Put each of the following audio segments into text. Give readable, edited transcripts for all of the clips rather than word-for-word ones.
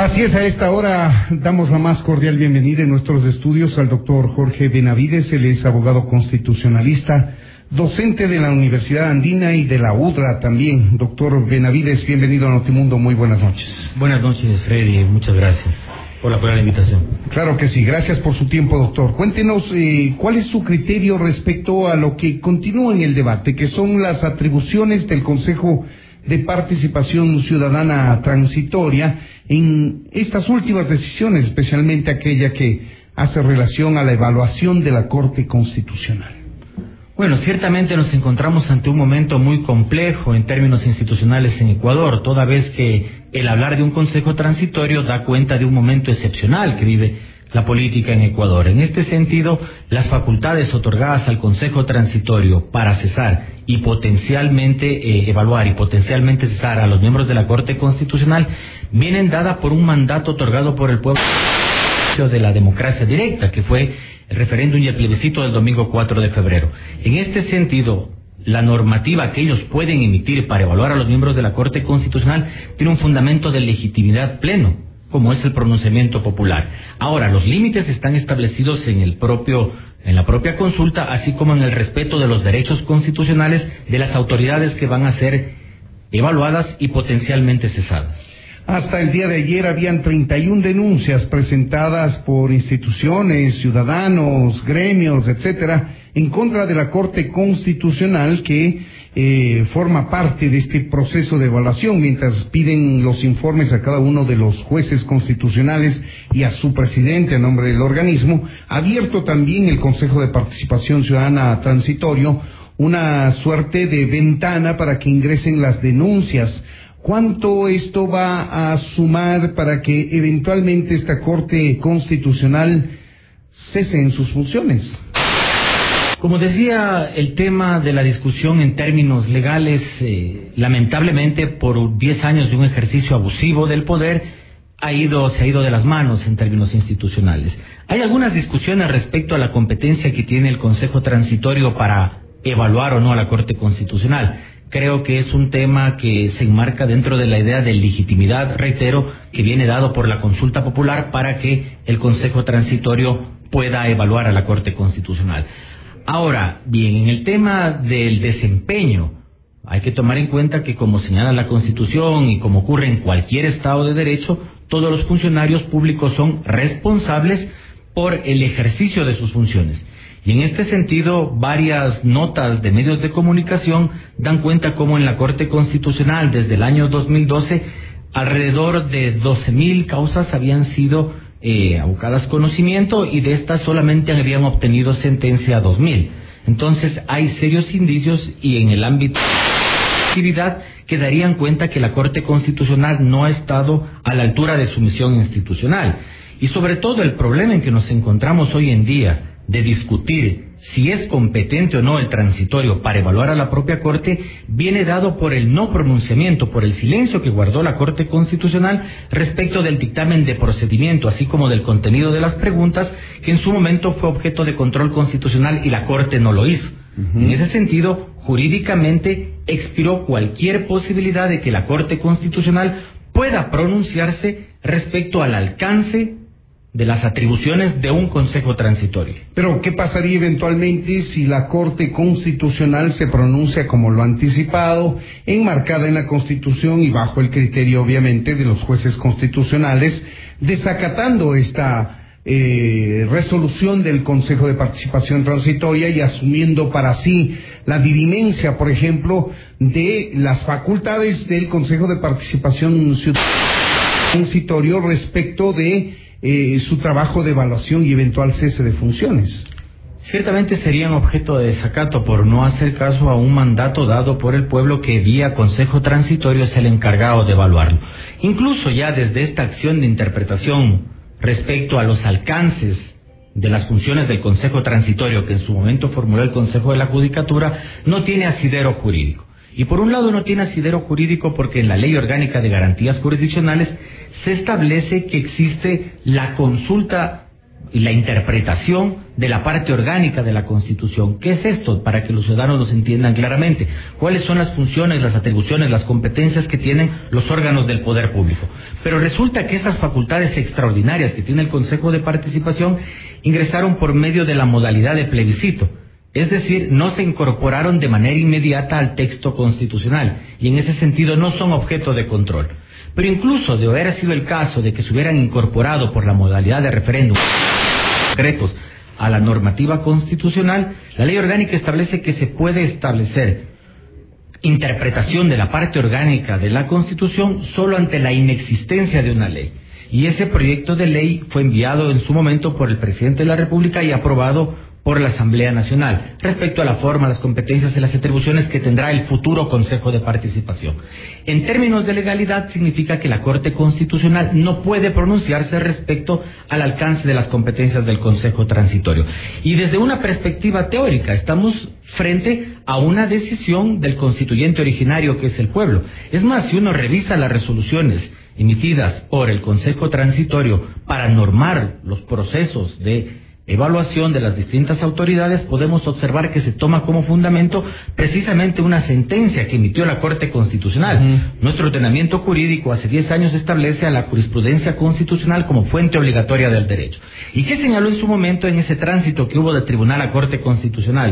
Así es, a esta hora damos la más cordial bienvenida en nuestros estudios al doctor Jorge Benavides. Él es abogado constitucionalista, docente de la Universidad Andina y de la UDRA también. Doctor Benavides, bienvenido a Notimundo, muy buenas noches. Buenas noches, Freddy, muchas gracias por la invitación. Claro que sí, gracias por su tiempo, doctor. Cuéntenos cuál es su criterio respecto a lo que continúa en el debate, que son las atribuciones del Consejo de Participación Ciudadana Transitoria en estas últimas decisiones, especialmente aquella que hace relación a la evaluación de la Corte Constitucional. Bueno, ciertamente nos encontramos ante un momento muy complejo en términos institucionales en Ecuador, toda vez que el hablar de un Consejo Transitorio da cuenta de un momento excepcional que vive la política en Ecuador. En este sentido, las facultades otorgadas al Consejo Transitorio para cesar y potencialmente evaluar y potencialmente cesar a los miembros de la Corte Constitucional vienen dadas por un mandato otorgado por el pueblo de la democracia directa, que fue el referéndum y el plebiscito del domingo 4 de febrero. En este sentido, la normativa que ellos pueden emitir para evaluar a los miembros de la Corte Constitucional tiene un fundamento de legitimidad pleno, como es el pronunciamiento popular. Ahora, los límites están establecidos en la propia consulta, así como en el respeto de los derechos constitucionales de las autoridades que van a ser evaluadas y potencialmente cesadas. Hasta el día de ayer habían 31 denuncias presentadas por instituciones, ciudadanos, gremios, etcétera, en contra de la Corte Constitucional que forma parte de este proceso de evaluación, mientras piden los informes a cada uno de los jueces constitucionales y a su presidente a nombre del organismo. Ha abierto también el Consejo de Participación Ciudadana Transitorio una suerte de ventana para que ingresen las denuncias. ¿Cuánto esto va a sumar para que eventualmente esta Corte Constitucional cese en sus funciones? Como decía, el tema de la discusión en términos legales, lamentablemente por 10 años de un ejercicio abusivo del poder, se ha ido de las manos en términos institucionales. Hay algunas discusiones respecto a la competencia que tiene el Consejo Transitorio para evaluar o no a la Corte Constitucional. Creo que es un tema que se enmarca dentro de la idea de legitimidad, reitero, que viene dado por la consulta popular para que el Consejo Transitorio pueda evaluar a la Corte Constitucional. Ahora, bien, en el tema del desempeño, hay que tomar en cuenta que, como señala la Constitución y como ocurre en cualquier Estado de Derecho, todos los funcionarios públicos son responsables por el ejercicio de sus funciones. Y en este sentido, varias notas de medios de comunicación dan cuenta cómo en la Corte Constitucional, desde el año 2012, alrededor de 12.000 causas habían sido abocadas conocimiento y de estas solamente habían obtenido sentencia 2.000. Entonces hay serios indicios y en el ámbito de actividad que darían cuenta que la Corte Constitucional no ha estado a la altura de su misión institucional. Y sobre todo el problema en que nos encontramos hoy en día de discutir si es competente o no el transitorio para evaluar a la propia Corte, viene dado por el no pronunciamiento, por el silencio que guardó la Corte Constitucional respecto del dictamen de procedimiento, así como del contenido de las preguntas, que en su momento fue objeto de control constitucional y la Corte no lo hizo. En ese sentido, jurídicamente expiró cualquier posibilidad de que la Corte Constitucional pueda pronunciarse respecto al alcance de las atribuciones de un Consejo Transitorio. Pero, ¿qué pasaría eventualmente si la Corte Constitucional se pronuncia como lo anticipado, enmarcada en la Constitución y bajo el criterio, obviamente, de los jueces constitucionales, desacatando esta resolución del Consejo de Participación Transitoria y asumiendo para sí la dirimencia, por ejemplo, de las facultades del Consejo de Participación Transitorio respecto de su trabajo de evaluación y eventual cese de funciones? Ciertamente serían objeto de desacato por no hacer caso a un mandato dado por el pueblo que vía Consejo Transitorio es el encargado de evaluarlo. Incluso ya desde esta acción de interpretación respecto a los alcances de las funciones del Consejo Transitorio que en su momento formuló el Consejo de la Judicatura, no tiene asidero jurídico. Y por un lado no tiene asidero jurídico porque en la Ley Orgánica de Garantías Jurisdiccionales se establece que existe la consulta y la interpretación de la parte orgánica de la Constitución. ¿Qué es esto? Para que los ciudadanos los entiendan claramente. ¿Cuáles son las funciones, las atribuciones, las competencias que tienen los órganos del poder público? Pero resulta que estas facultades extraordinarias que tiene el Consejo de Participación ingresaron por medio de la modalidad de plebiscito. Es decir, no se incorporaron de manera inmediata al texto constitucional y en ese sentido no son objeto de control. Pero incluso de haber sido el caso de que se hubieran incorporado por la modalidad de referéndum concretos a la normativa constitucional, la ley orgánica establece que se puede establecer interpretación de la parte orgánica de la Constitución solo ante la inexistencia de una ley. Y ese proyecto de ley fue enviado en su momento por el presidente de la República y aprobado por la Asamblea Nacional, respecto a la forma, las competencias y las atribuciones que tendrá el futuro Consejo de Participación. En términos de legalidad, significa que la Corte Constitucional no puede pronunciarse respecto al alcance de las competencias del Consejo Transitorio. Y desde una perspectiva teórica, estamos frente a una decisión del constituyente originario, que es el pueblo. Es más, si uno revisa las resoluciones emitidas por el Consejo Transitorio para normar los procesos de evaluación de las distintas autoridades, podemos observar que se toma como fundamento precisamente una sentencia que emitió la Corte Constitucional. Nuestro ordenamiento jurídico hace 10 años establece a la jurisprudencia constitucional como fuente obligatoria del derecho. ¿Y qué señaló en su momento en ese tránsito que hubo de tribunal a Corte Constitucional?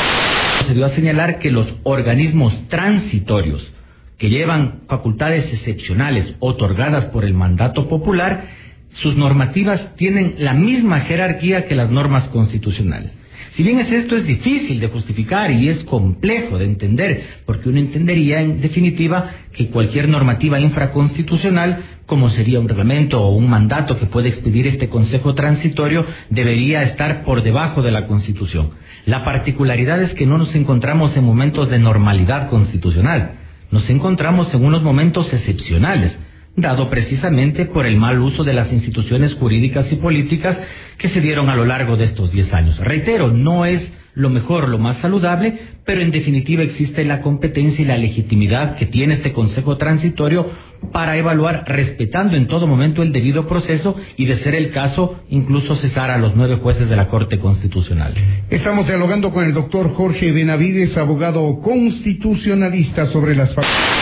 Se dio a señalar que los organismos transitorios que llevan facultades excepcionales otorgadas por el mandato popular, sus normativas tienen la misma jerarquía que las normas constitucionales. Si bien esto es difícil de justificar y es complejo de entender, porque uno entendería en definitiva que cualquier normativa infraconstitucional, como sería un reglamento o un mandato que puede expedir este Consejo Transitorio, debería estar por debajo de la Constitución. La particularidad es que no nos encontramos en momentos de normalidad constitucional, nos encontramos en unos momentos excepcionales, dado precisamente por el mal uso de las instituciones jurídicas y políticas que se dieron a lo largo de estos 10 años. Reitero, no es lo mejor, lo más saludable, pero en definitiva existe la competencia y la legitimidad que tiene este Consejo Transitorio para evaluar, respetando en todo momento el debido proceso y, de ser el caso, incluso cesar a los 9 jueces de la Corte Constitucional. Estamos dialogando con el doctor Jorge Benavides, abogado constitucionalista, sobre las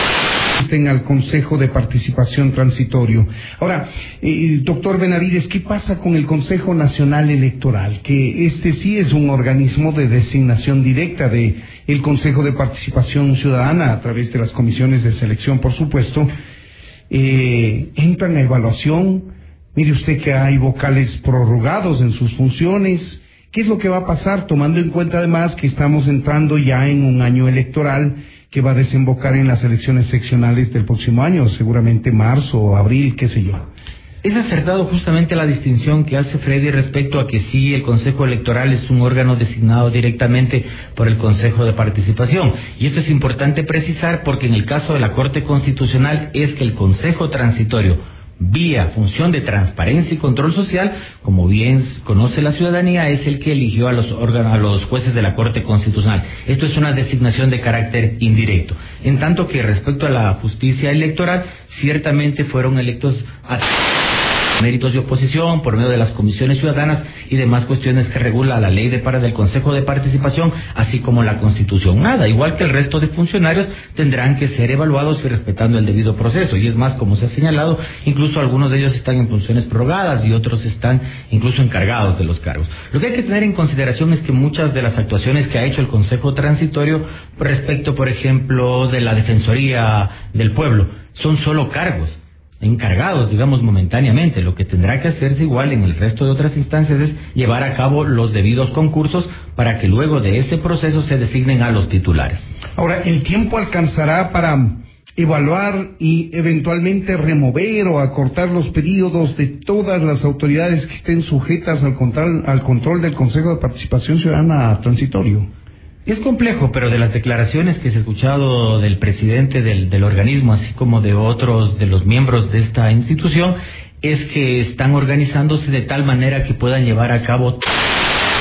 al Consejo de Participación Transitorio. Ahora, doctor Benavides, ¿qué pasa con el Consejo Nacional Electoral? Que este sí es un organismo de designación directa de el Consejo de Participación Ciudadana a través de las comisiones de selección, por supuesto. Entra en la evaluación. Mire usted que hay vocales prorrogados en sus funciones. ¿Qué es lo que va a pasar, tomando en cuenta además que estamos entrando ya en un año electoral que va a desembocar en las elecciones seccionales del próximo año, seguramente marzo o abril, qué sé yo? Es acertado justamente la distinción que hace Freddy respecto a que sí, el Consejo Electoral es un órgano designado directamente por el Consejo de Participación. Y esto es importante precisar porque en el caso de la Corte Constitucional es que el Consejo Transitorio, vía función de transparencia y control social, como bien conoce la ciudadanía, es el que eligió a los jueces de la Corte Constitucional. Esto es una designación de carácter indirecto. En tanto que respecto a la justicia electoral, ciertamente fueron electos a méritos de oposición por medio de las comisiones ciudadanas y demás cuestiones que regula la ley del Consejo de Participación, así como la Constitución. Nada, igual que el resto de funcionarios, tendrán que ser evaluados y respetando el debido proceso. Y es más, como se ha señalado, incluso algunos de ellos están en funciones prorrogadas y otros están incluso encargados de los cargos. Lo que hay que tener en consideración es que muchas de las actuaciones que ha hecho el Consejo Transitorio respecto, por ejemplo, de la Defensoría del Pueblo, son solo cargos encargados, digamos, momentáneamente. Lo que tendrá que hacerse igual en el resto de otras instancias es llevar a cabo los debidos concursos para que luego de ese proceso se designen a los titulares. Ahora, ¿el tiempo alcanzará para evaluar y eventualmente remover o acortar los periodos de todas las autoridades que estén sujetas al control del Consejo de Participación Ciudadana Transitorio? Es complejo, pero de las declaraciones que se ha escuchado del presidente del organismo, así como de otros de los miembros de esta institución, es que están organizándose de tal manera que puedan llevar a cabo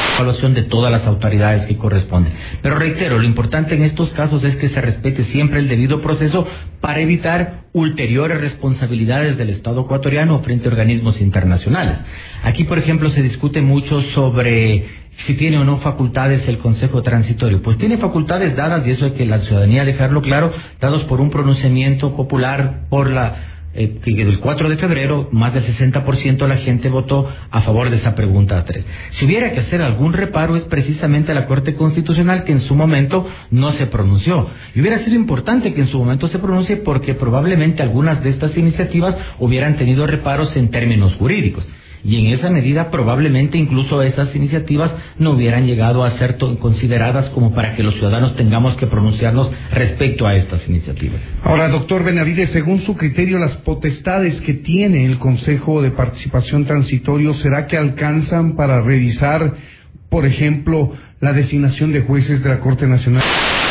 evaluación de todas las autoridades que corresponden. Pero reitero, lo importante en estos casos es que se respete siempre el debido proceso para evitar ulteriores responsabilidades del Estado ecuatoriano frente a organismos internacionales. Aquí, por ejemplo, se discute mucho sobre si tiene o no facultades el Consejo Transitorio. Pues tiene facultades dadas, y eso hay que la ciudadanía dejarlo claro, dados por un pronunciamiento popular por que el 4 de febrero más del 60% de la gente votó a favor de esa pregunta 3. Si hubiera que hacer algún reparo es precisamente a la Corte Constitucional, que en su momento no se pronunció. Y hubiera sido importante que en su momento se pronuncie, porque probablemente algunas de estas iniciativas hubieran tenido reparos en términos jurídicos. Y en esa medida probablemente incluso esas iniciativas no hubieran llegado a ser consideradas como para que los ciudadanos tengamos que pronunciarnos respecto a estas iniciativas. Ahora, doctor Benavides, según su criterio, las potestades que tiene el Consejo de Participación Transitorio, ¿será que alcanzan para revisar, por ejemplo, la designación de jueces de la Corte Nacional?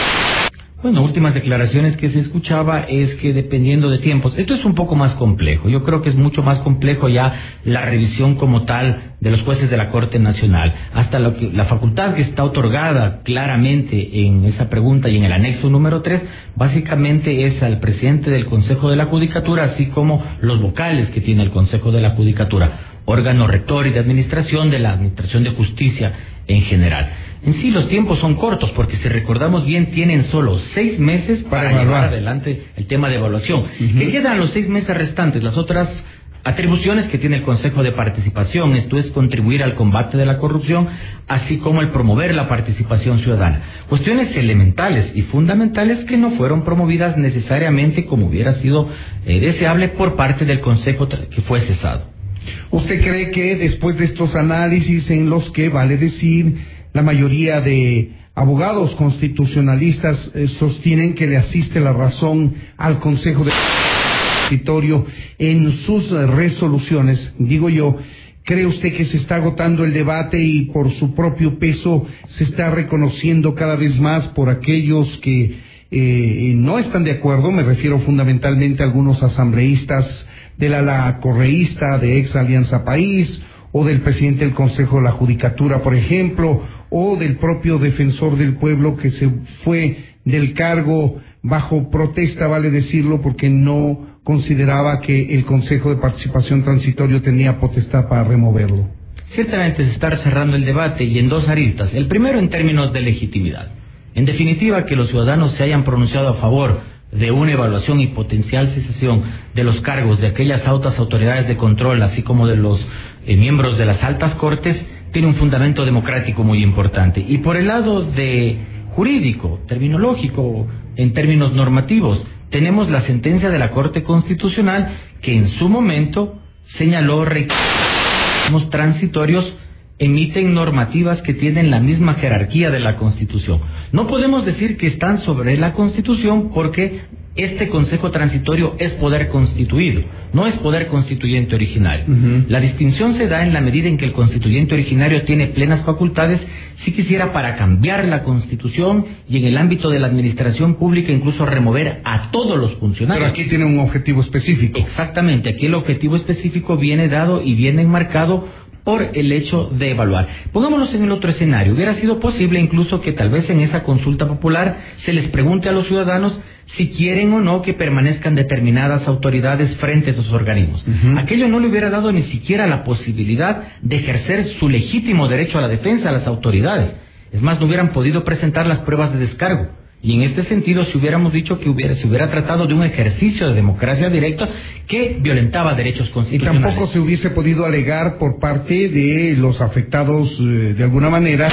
Bueno, últimas declaraciones que se escuchaba es que dependiendo de tiempos, esto es un poco más complejo. Yo creo que es mucho más complejo ya la revisión como tal de los jueces de la Corte Nacional. Hasta la facultad que está otorgada claramente en esa pregunta y en el anexo número 3, básicamente es al presidente del Consejo de la Judicatura, así como los vocales que tiene el Consejo de la Judicatura, órgano rector y de administración de la Administración de Justicia en general. En sí los tiempos son cortos, porque si recordamos bien tienen solo 6 meses para llevar adelante el tema de evaluación. ¿Qué quedan los 6 meses restantes? Las otras atribuciones que tiene el Consejo de Participación, esto es contribuir al combate de la corrupción, así como el promover la participación ciudadana. Cuestiones elementales y fundamentales que no fueron promovidas necesariamente como hubiera sido deseable por parte del Consejo que fue cesado. ¿Usted cree que después de estos análisis en los que, vale decir, la mayoría de abogados constitucionalistas sostienen que le asiste la razón al Consejo de Transitorio en sus resoluciones, digo yo, ¿cree usted que se está agotando el debate y por su propio peso se está reconociendo cada vez más por aquellos que no están de acuerdo? Me refiero fundamentalmente a algunos asambleístas del ala correísta de Ex Alianza País, o del presidente del Consejo de la Judicatura, por ejemplo, o del propio defensor del pueblo que se fue del cargo bajo protesta, vale decirlo, porque no consideraba que el Consejo de Participación Transitorio tenía potestad para removerlo. Ciertamente se está cerrando el debate, y en dos aristas. El primero, en términos de legitimidad. En definitiva, que los ciudadanos se hayan pronunciado a favor de una evaluación y potencial cesación de los cargos de aquellas altas autoridades de control, así como de los miembros de las altas cortes, tiene un fundamento democrático muy importante. Y por el lado de jurídico, terminológico, en términos normativos, tenemos la sentencia de la Corte Constitucional que en su momento señaló requisitos transitorios emiten normativas que tienen la misma jerarquía de la Constitución. No podemos decir que están sobre la Constitución, porque este Consejo Transitorio es poder constituido, no es poder constituyente originario. La distinción se da en la medida en que el constituyente originario tiene plenas facultades, si quisiera, para cambiar la Constitución, y en el ámbito de la administración pública incluso remover a todos los funcionarios. Pero aquí tiene un objetivo específico. Exactamente, aquí el objetivo específico viene dado y viene enmarcado por el hecho de evaluar. Pongámonos en el otro escenario. Hubiera sido posible incluso que tal vez en esa consulta popular se les pregunte a los ciudadanos si quieren o no que permanezcan determinadas autoridades frente a esos organismos. Aquello no le hubiera dado ni siquiera la posibilidad de ejercer su legítimo derecho a la defensa a las autoridades. Es más, no hubieran podido presentar las pruebas de descargo. Y en este sentido, si hubiéramos dicho que se hubiera tratado de un ejercicio de democracia directa que violentaba derechos constitucionales. Y tampoco se hubiese podido alegar por parte de los afectados, de alguna manera,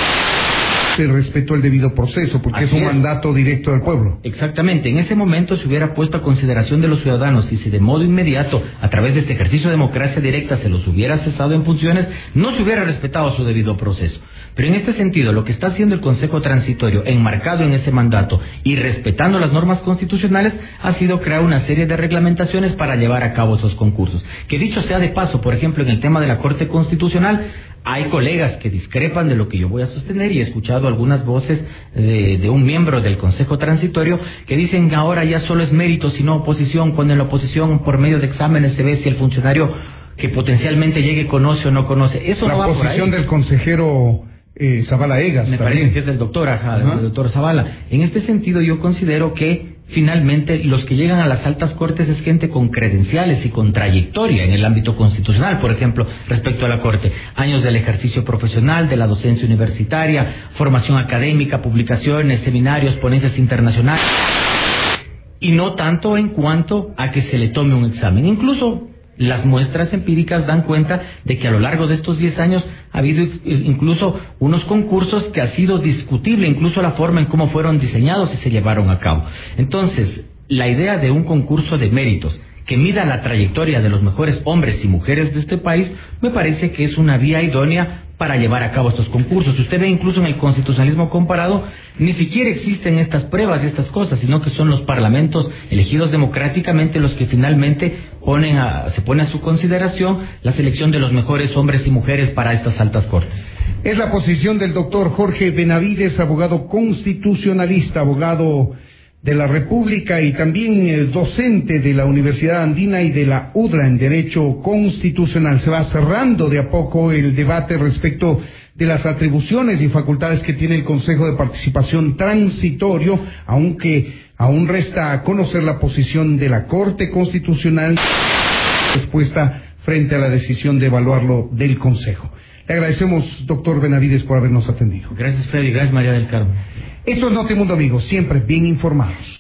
se respetó el debido proceso, porque es un mandato directo del pueblo. Exactamente, en ese momento se hubiera puesto a consideración de los ciudadanos, y si de modo inmediato, a través de este ejercicio de democracia directa, se los hubiera cesado en funciones, no se hubiera respetado su debido proceso. Pero en este sentido, lo que está haciendo el Consejo Transitorio, enmarcado en ese mandato y respetando las normas constitucionales, ha sido crear una serie de reglamentaciones para llevar a cabo esos concursos. Que dicho sea de paso, por ejemplo, en el tema de la Corte Constitucional, hay colegas que discrepan de lo que yo voy a sostener, y he escuchado algunas voces de un miembro del Consejo Transitorio que dicen que ahora ya solo es mérito, sino oposición, cuando en la oposición por medio de exámenes se ve si el funcionario que potencialmente llegue conoce o no conoce. Eso no va por ahí. La posición del consejero Zavala Egas. Me también parece que es del doctor, del doctor Zavala. En este sentido, yo considero que finalmente los que llegan a las altas cortes es gente con credenciales y con trayectoria en el ámbito constitucional. Por ejemplo, respecto a la corte, años del ejercicio profesional, de la docencia universitaria, formación académica, publicaciones, seminarios, ponencias internacionales, y no tanto en cuanto a que se le tome un examen. Incluso las muestras empíricas dan cuenta de que a lo largo de estos 10 años ha habido incluso unos concursos que ha sido discutible, incluso la forma en cómo fueron diseñados y se llevaron a cabo. Entonces, la idea de un concurso de méritos que mida la trayectoria de los mejores hombres y mujeres de este país, me parece que es una vía idónea para llevar a cabo estos concursos. Si usted ve incluso en el constitucionalismo comparado, ni siquiera existen estas pruebas y estas cosas, sino que son los parlamentos elegidos democráticamente los que finalmente se pone a su consideración la selección de los mejores hombres y mujeres para estas altas cortes. Es la posición del doctor Jorge Benavides, abogado constitucionalista, abogado de la República y también docente de la Universidad Andina y de la UDLA en Derecho Constitucional. Se va cerrando de a poco el debate respecto de las atribuciones y facultades que tiene el Consejo de Participación Transitorio, aunque aún resta a conocer la posición de la Corte Constitucional respuesta frente a la decisión de evaluarlo del Consejo. Le agradecemos, doctor Benavides, por habernos atendido. Gracias, Freddy. Gracias, María del Carmen. Esto es Notimundo, amigos, siempre bien informados.